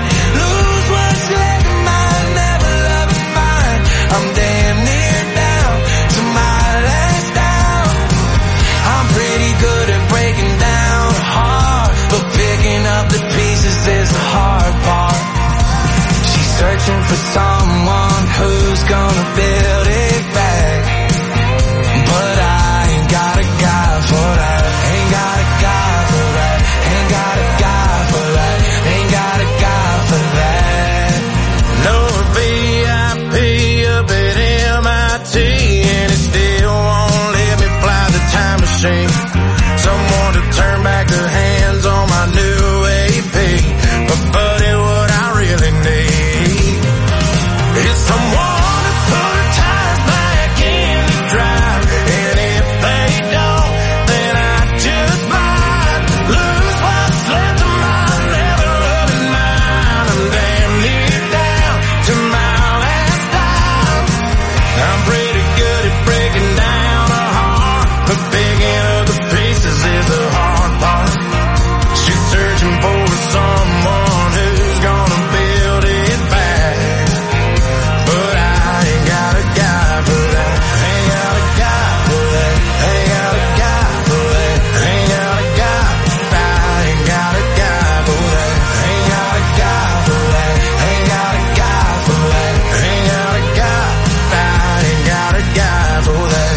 I'm damn near down to my last down. I'm pretty good at breaking down a heart, but picking up the pieces is the hard part. She's searching for someone who's gonna build it back, but I ain't got a guy for that. Ain't got a guy for that. Ain't got a guy for that. Ain't got a guy for that. No VIP up at MIT, and it still won't let me fly the time machine. Someone to turn back the hands on my new AP. But buddy, what I really need is someone to put the tires back in the drive. And if they don't, then I just might lose what's left of my never-loving mind. I'm damn near down to my last dime. I'm pretty good at breaking down a heart, but picking up the pieces is the hard part. She's searching for someone who's gonna build it back, but I ain't got a guy for that. Ain't got a guy for that. Ain't got a guy for that. Ain't got a guy. I ain't got a guy for that. Ain't got a guy for that. Ain't got a guy for that. Ain't got a guy. I ain't got a guy for that.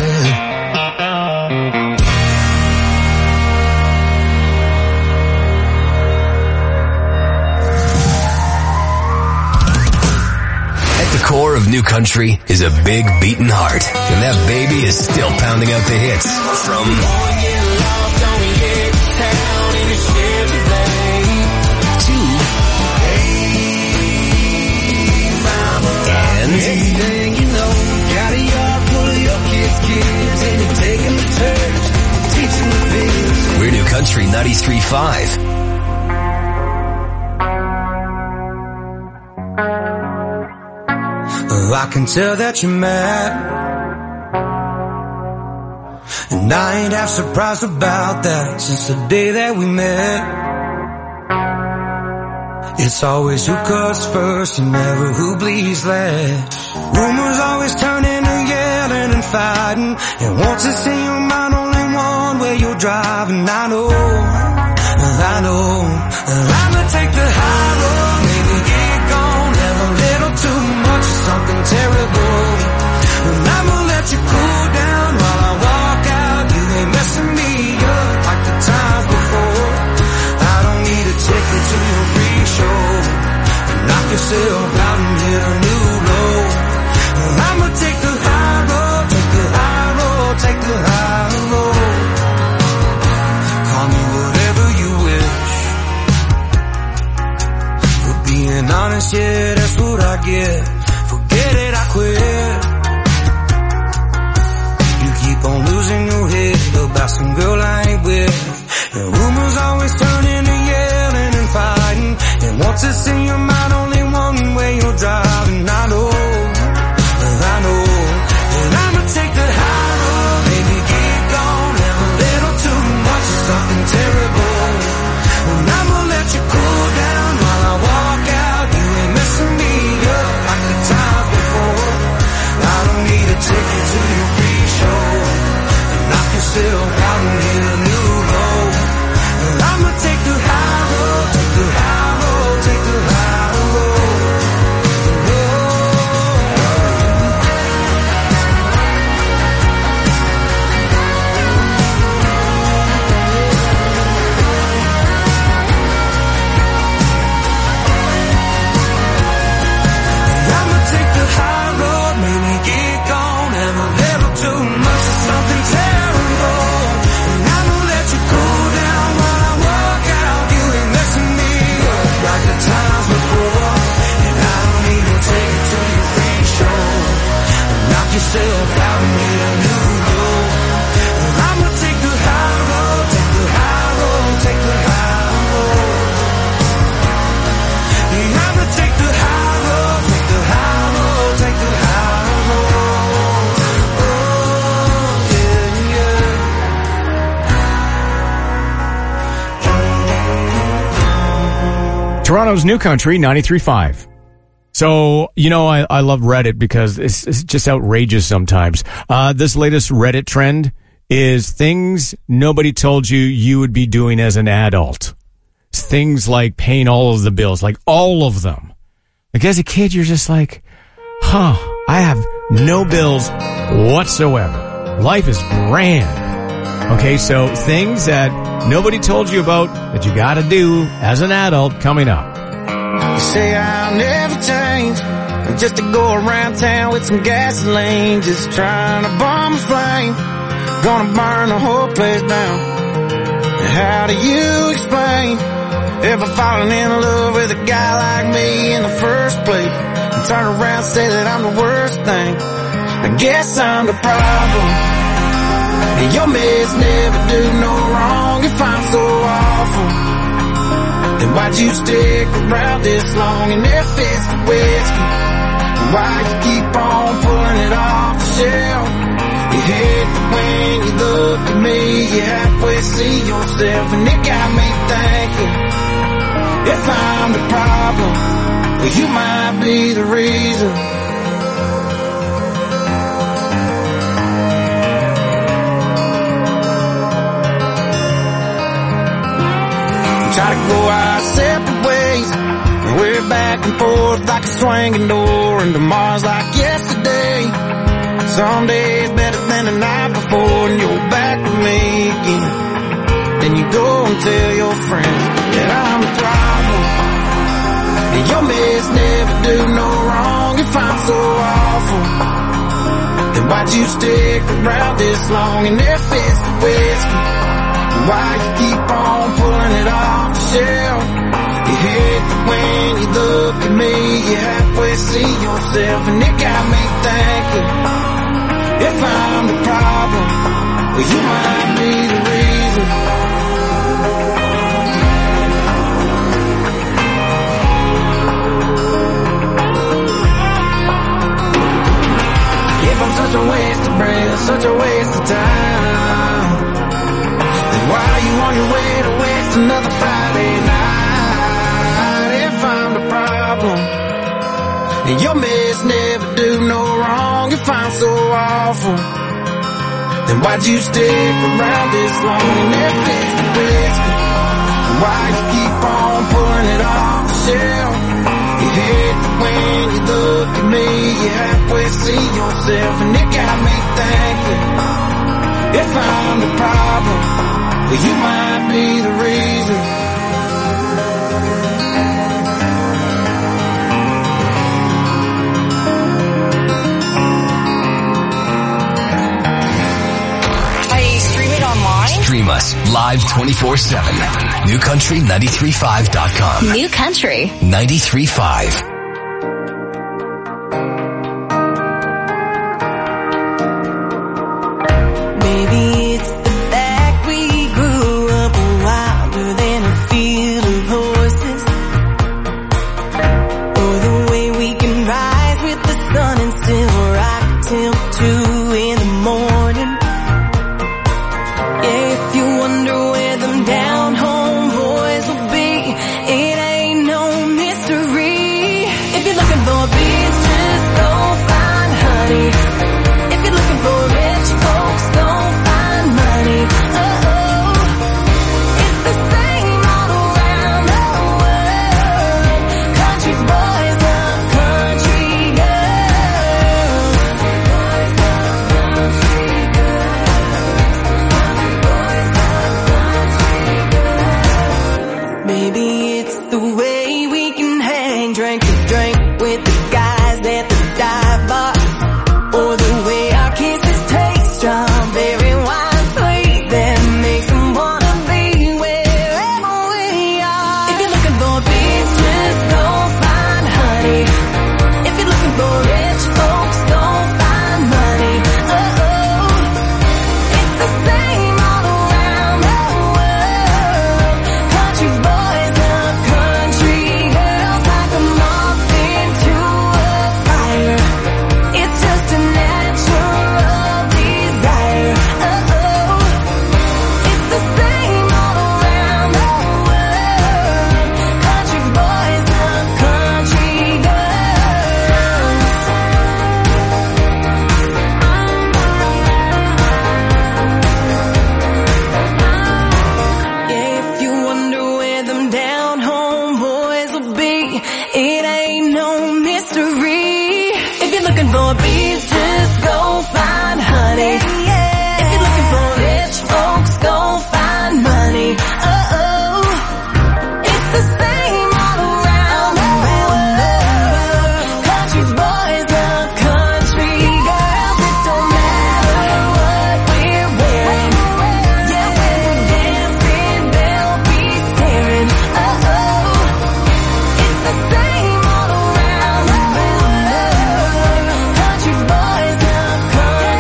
At the core of New Country is a big beating heart, and that baby is still pounding out the hits from We're New Country 93.5. I can tell that you're mad, and And I ain't half surprised about that since the day that we met. It's always who cuts first and never who bleeds last. Rumors always turn into yelling and fighting, and once it's in your mind only one way you're driving. I know I'ma take the high road, maybe get gone, have a little too much of something terrible. And I'ma let you cool down while I walk out. You ain't messing me up like the times before. I don't need a ticket to your free show. Knock yourself out and hit a new low. And I'ma take the high road, take the high road, take the high road. Call me whatever you wish. For being honest, yeah, that's what I get. Forget it, I quit. You keep on losing your head about some girl I ain't with. And rumors always turn into yelling and fighting, and once it's in your mind only one way you're driving. I know. And I'ma take the high road, maybe get gone, have a little too much of something terrible. And I'ma let you cool down while I walk out. You ain't messing me up like the times before. I don't need a ticket to your free show. Knock yourself out and hit a new low. And I'ma take the high road, take the high road, take the high road. Yourself out and hit a new low. I'ma take the high road, take the high road, take the high road. Yeah, I'ma take the high road, take the high road, take the high road. Oh, yeah. Toronto's New Country 93.5. So, you know, I love Reddit because it's just outrageous sometimes. This latest Reddit trend is things nobody told you would be doing as an adult. It's things like paying all of the bills, like all of them. Like as a kid, you're just like, I have no bills whatsoever. Life is grand. Okay, so things that nobody told you about that you gotta do as an adult coming up. You say I'll never change, just to go around town with some gasoline, just trying to bomb a flame, gonna burn the whole place down. How do you explain ever falling in love with a guy like me in the first place, and turn around and say that I'm the worst thing? I guess I'm the problem, and your mess never do no wrong. If I'm so awful, then why'd you stick around this long? And if it's the whiskey, why you keep on pulling it off the shelf? You hate that when you look at me, you halfway see yourself. And it got me thinking, if I'm the problem, well, you might be the reason. Try to go our separate ways, and we're back and forth like a swinging door, and tomorrow's like yesterday. Some days better than the night before, and you're back with me again. Then you go and tell your friends that I'm the problem, and your mess never do no wrong. If I'm so awful, then why'd you stick around this long? And if it's the whiskey, why you keep on pulling it off the shelf? You hate that when you look at me, you halfway see yourself. And it got me thinking, if I'm the problem, well, you might be the reason. If I'm such a waste of breath, such a waste of time, just another Friday night. If I'm the problem, and your mess never do no wrong, if I'm so awful, then why'd you stick around this long and never fix the basement? Why you keep on pulling it off the shelf? You hate it when you look at me, you halfway see yourself, and it got me thinking, if I'm the problem, well, you might be the reason. Stream us live 24/7. NewCountry935.com. New Country 93.5.